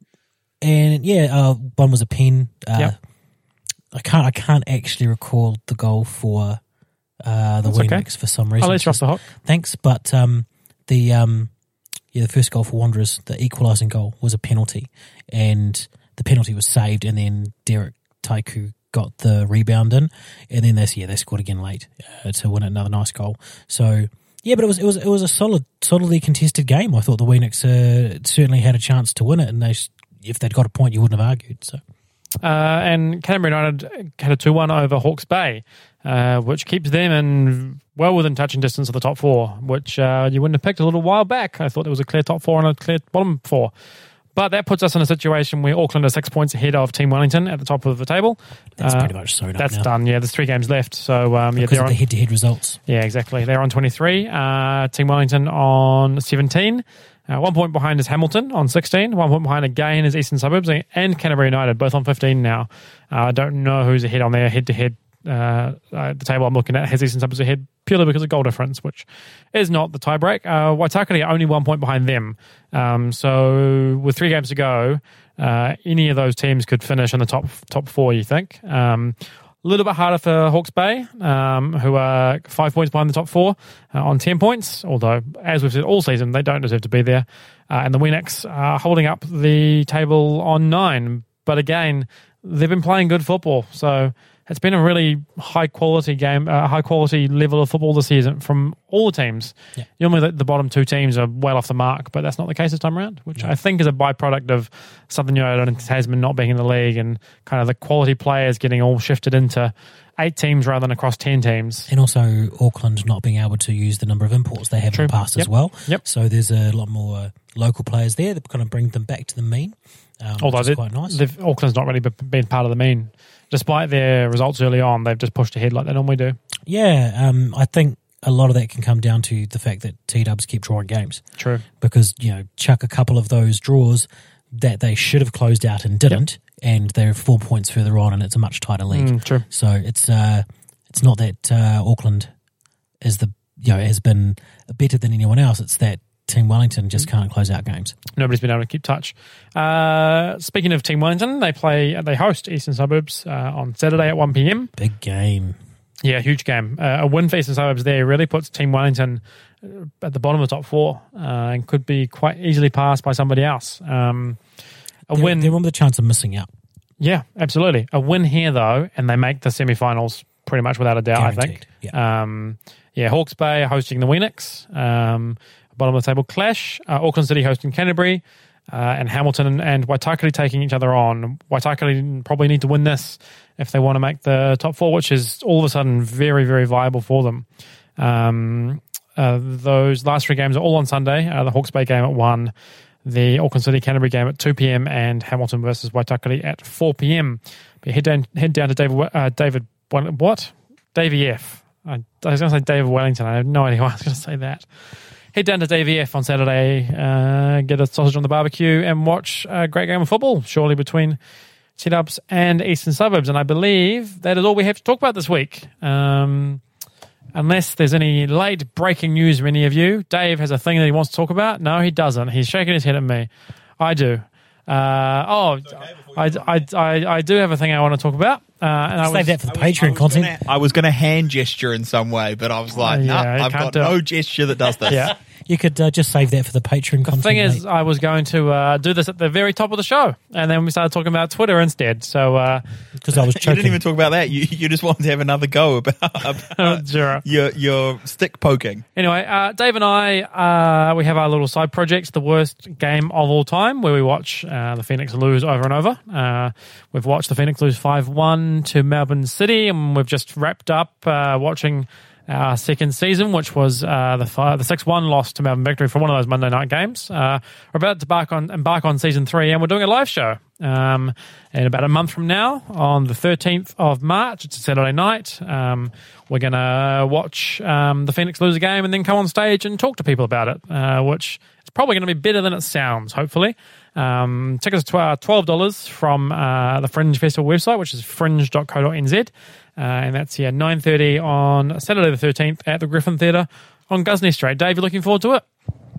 yeah, one was a pen. Yep. I can't actually recall the goal for the Weenix for some reason. I'll let you off the hook. Thanks, but the first goal for Wanderers, the equalising goal, was a penalty, and the penalty was saved, and then Derek Taiku got the rebound in, and then they scored again late to win another nice goal. So yeah, but it was a solidly contested game. I thought the Weenix certainly had a chance to win it, and if they'd got a point, you wouldn't have argued. So. And Canterbury United had a 2-1 over Hawke's Bay, which keeps them well within touching distance of the top four, which you wouldn't have picked a little while back. I thought there was a clear top four and a clear bottom four. But that puts us in a situation where Auckland are 6 points ahead of Team Wellington at the top of the table. That's pretty much so. That's now done. Yeah, there's 3 games left. So because of the head-to-head results. Yeah, exactly. They're on 23. Team Wellington on 17. 1 point behind is Hamilton on 16. 1 point behind again is Eastern Suburbs and Canterbury United, both on 15 now. I don't know who's ahead on their head-to-head. The table I'm looking at has Eastern Suburbs ahead purely because of goal difference, which is not the tiebreak. Waitakere are only 1 point behind them. So with 3 games to go, any of those teams could finish in the top 4, you think. A little bit harder for Hawke's Bay, who are 5 points behind the top 4 on 10 points, although, as we've said all season, they don't deserve to be there. And the Weenix are holding up the table on 9. But again, they've been playing good football, so it's been a really high-quality game, high-quality level of football this season from all the teams. Yeah. Normally the bottom 2 teams are well off the mark, but that's not the case this time around, which I think is a byproduct of Southern United and Tasman not being in the league and kind of the quality players getting all shifted into 8 teams rather than across 10 teams. And also Auckland not being able to use the number of imports they have in the past as well. Yep. So there's a lot more local players there that kind of bring them back to the mean, although which is quite nice. Auckland's not really been part of the mean. Despite their results early on, they've just pushed ahead like they normally do. Yeah, I think a lot of that can come down to the fact that T-Dubs keep drawing games. True. Because, chuck a couple of those draws that they should have closed out and didn't, and they're 4 points further on, and it's a much tighter league. True. So it's not that Auckland is has been better than anyone else. It's that Team Wellington just can't close out games. Nobody's been able to keep touch. Speaking of Team Wellington, they host Eastern Suburbs on Saturday at 1 p.m. Big game. Yeah, huge game. A win for Eastern Suburbs there really puts Team Wellington at the bottom of the top four and could be quite easily passed by somebody else. Win. They're on the chance of missing out. Yeah, absolutely. A win here, though, and they make the semi-finals pretty much without a doubt, Guaranteed, I think. Hawke's Bay are hosting the Weenix. Bottom of the table clash. Auckland City hosting Canterbury. And Hamilton and Waitakere taking each other on. Waitakere probably need to win this if they want to make the top four, which is all of a sudden very, very viable for them. Those last three games are all on Sunday. The Hawke's Bay game at 1, the Auckland City Canterbury game at 2 p.m, and Hamilton versus Waitakere at 4 p.m. But head down to Davey F. I was going to say David Wellington. I have no idea why I was going to say that. Head down to Davey F on Saturday, get a sausage on the barbecue, and watch a great game of football, surely between T-Dubs and Eastern Suburbs. And I believe that is all we have to talk about this week. Unless there's any late breaking news from any of you. Dave has a thing that he wants to talk about. No, he doesn't. He's shaking his head at me. I do. I do have a thing I want to talk about. Save that for the Patreon content. I was going to hand gesture in some way, but I was like, I've got no gesture that does this. Yeah. You could just save that for the Patreon content. The thing is, I was going to do this at the very top of the show, and then we started talking about Twitter instead. So, because I was choking. You didn't even talk about that. You just wanted to have another go about sure. your stick poking. Anyway, Dave and I, we have our little side projects, the worst game of all time, where we watch the Phoenix lose over and over. We've watched the Phoenix lose 5-1 to Melbourne City, and we've just wrapped up watching our second season, which was the 6-1 loss to Melbourne Victory for one of those Monday night games. We're about to embark on season 3, and we're doing a live show in about a month from now on the 13th of March. It's a Saturday night. We're going to watch the Phoenix lose a game and then come on stage and talk to people about it, which is probably going to be better than it sounds, hopefully. Tickets are $12 from the Fringe Festival website, which is fringe.co.nz. And that's 9:30 on Saturday the 13th at the Griffin Theatre on Gusney Street. Dave, you looking forward to it?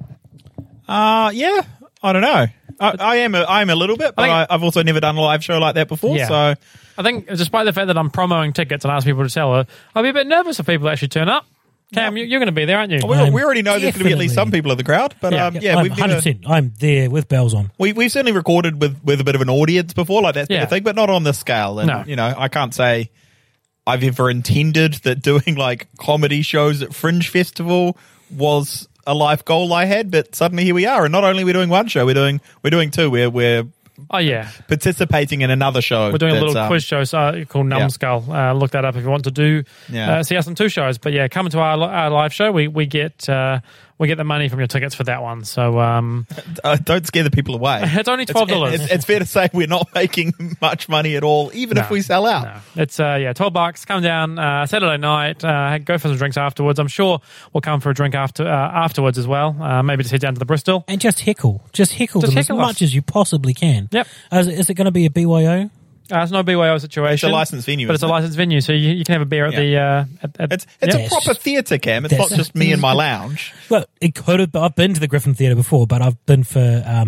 Yeah, I don't know. I am a little bit, but I've also never done a live show like that before. Yeah. So I think, despite the fact that I'm promoting tickets and ask people to sell it, I'll be a bit nervous if people actually turn up. Cam, you're going to be there, aren't you? We already know there's going to be at least some people in the crowd, but I'm 100%. I'm there with bells on. We've certainly recorded with a bit of an audience before, like that sort of thing, but not on this scale. And No. I can't say I've ever intended that doing like comedy shows at Fringe Festival was a life goal I had, but suddenly here we are. And not only are we doing one show, we're doing two. We're participating in another show. We're doing a little quiz show called Numbskull. Look that up if you want to do see us on 2 shows. But yeah, come to our live show. We get the money from your tickets for that one. So don't scare the people away. It's only $12. It's fair to say we're not making much money at all, even if we sell out. No. It's $12. Come down Saturday night. Go for some drinks afterwards. I'm sure we'll come for a drink afterwards as well. Maybe just head down to the Bristol and just heckle them as much as you possibly can. Yep. Is it going to be a BYO? It's not a BYO situation. It's a licensed venue, but it's a licensed venue, so you can have a beer at the. It's a proper theatre, Cam. It's not just me in my lounge. Well, it could have. I've been to the Griffin Theatre before, but I've been for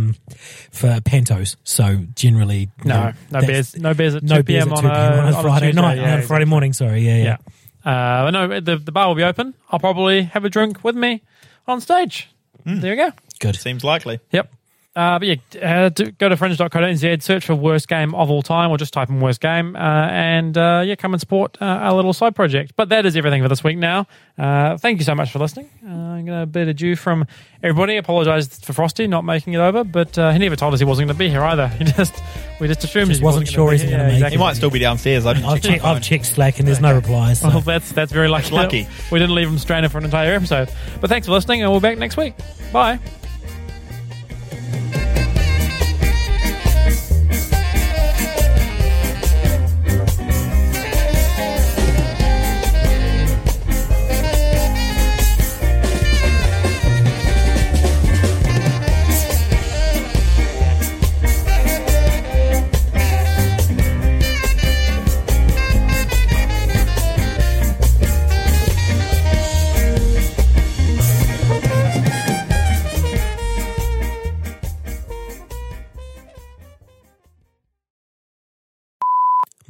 pantos. So generally, no beers at 2 p.m. on a Friday night, on a exactly. Friday morning. Sorry, yeah. No, the bar will be open. I'll probably have a drink with me on stage. There you go. Good. Seems likely. Yep. But go to fringe.co.nz, search for worst game of all time, or just type in worst game, and come and support our little side project. But that is everything for this week now. Thank you so much for listening. I'm going to bid adieu from everybody. Apologise for Frosty not making it over, but he never told us he wasn't going to be here either. We just assumed he wasn't sure he's going to make it. He might still be downstairs. I've checked Slack and there's no replies. So. Well, that's very lucky. We didn't leave him stranded for an entire episode. But thanks for listening, and we'll be back next week. Bye.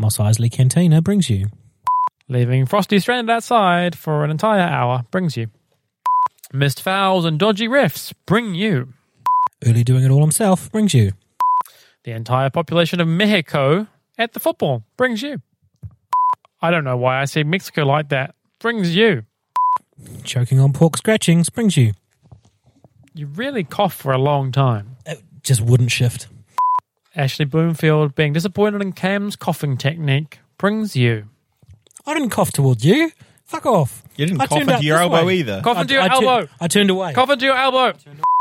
Mos Eisley Cantina brings you. Leaving Frosty stranded outside for an entire hour brings you. Missed fouls and dodgy refs bring you. Early doing it all himself brings you. The entire population of Mexico at the football brings you. I don't know why I see Mexico like that. Brings you. Choking on pork scratchings brings you. You really cough for a long time. It just wouldn't shift. Ashley Bloomfield being disappointed in Cam's coughing technique brings you. I didn't cough towards you. Fuck off. You didn't I cough turned out into your this elbow way. either. Cough into your elbow. I turned away. Cough into your elbow.